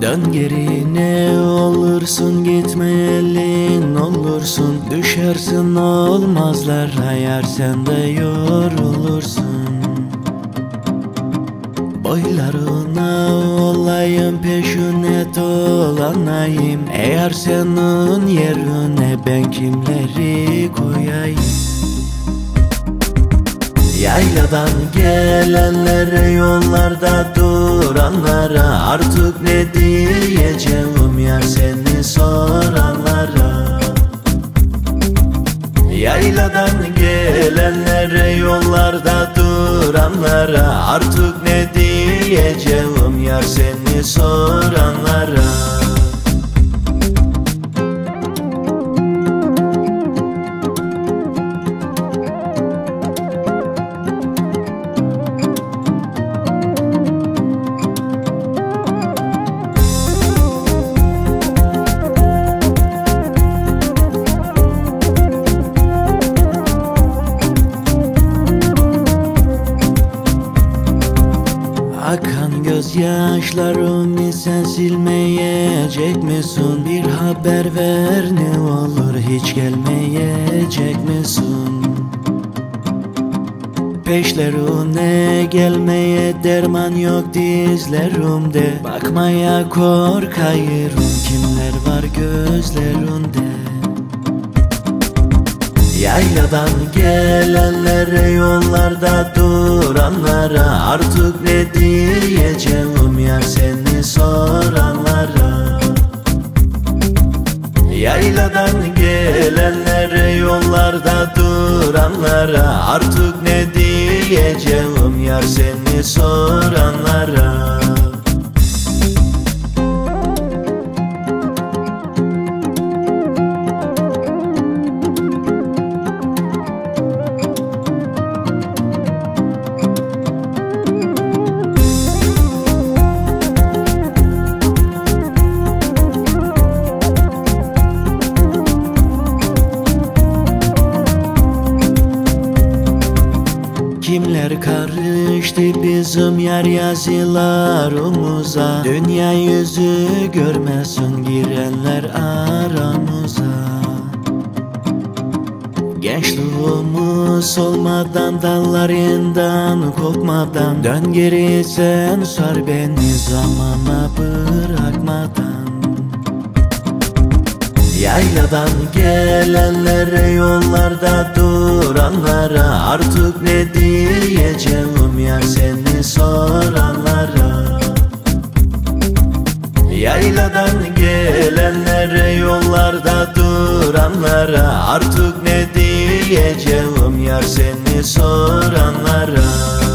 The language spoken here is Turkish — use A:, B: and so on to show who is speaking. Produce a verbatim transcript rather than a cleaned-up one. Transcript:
A: Dön geri ne olursun, gitme elin olursun. Düşersin olmazlara yar, sen de yorulursun. Boylarına olayım, peşine dolanayım. Eğer senin yerine ben kimleri koyayım? Yayladan gelenlere, yollarda duranlara, artık ne diyeceğim ya seni soranlara. Yayladan gelenlere, yollarda duranlara, artık ne diyeceğim ya seni soranlara. Akan gözyaşlarımı sen silmeyecek misin? Bir haber ver ne olur, hiç gelmeyecek misin? Peşlerine gelmeye derman yok dizlerimde. Bakmaya korkayım, kimler var gözlerinde. Yayladan gelenlere, yollarda duranlara, artık ne diyeceğim ya seni soranlara. Yayladan gelenlere, yollarda duranlara, artık ne diyeceğim ya seni soranlara. Kimler karıştı bizim yar yazılarımıza? Dünya yüzü görmesin girenler aramıza. Gençliğimiz solmadan, dallarından kopmadan, dön geri sen sar beni zamana bırakmadan. Yayladan gelenlere, yollarda duranlara, artık ne diyeceğim ya seni soranlara. Yayladan gelenlere, yollarda duranlara, artık ne diyeceğim ya seni soranlara.